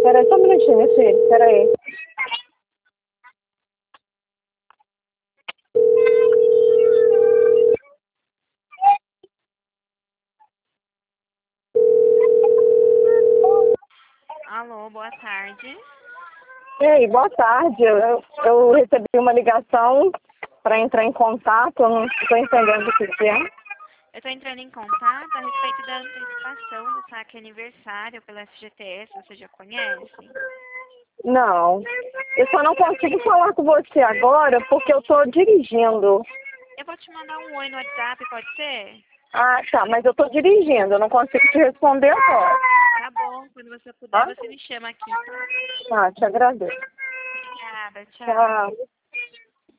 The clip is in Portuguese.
Peraí, só um minutinho, meu filho. Peraí. Alô, boa tarde. E aí, boa tarde. Eu recebi uma ligação para entrar em contato. Eu não estou entendendo o que é. Eu estou entrando em contato a respeito da antecipação do saque aniversário pela FGTS, você já conhece? Não. Eu só não consigo falar com você agora porque eu estou dirigindo. Eu vou te mandar um oi no WhatsApp, pode ser? Ah, tá. Mas eu estou dirigindo. Eu não consigo te responder agora. Tá bom, quando você puder, Tá? você me chama aqui, tá? Tá, te agradeço. Obrigada, tchau. Tchau.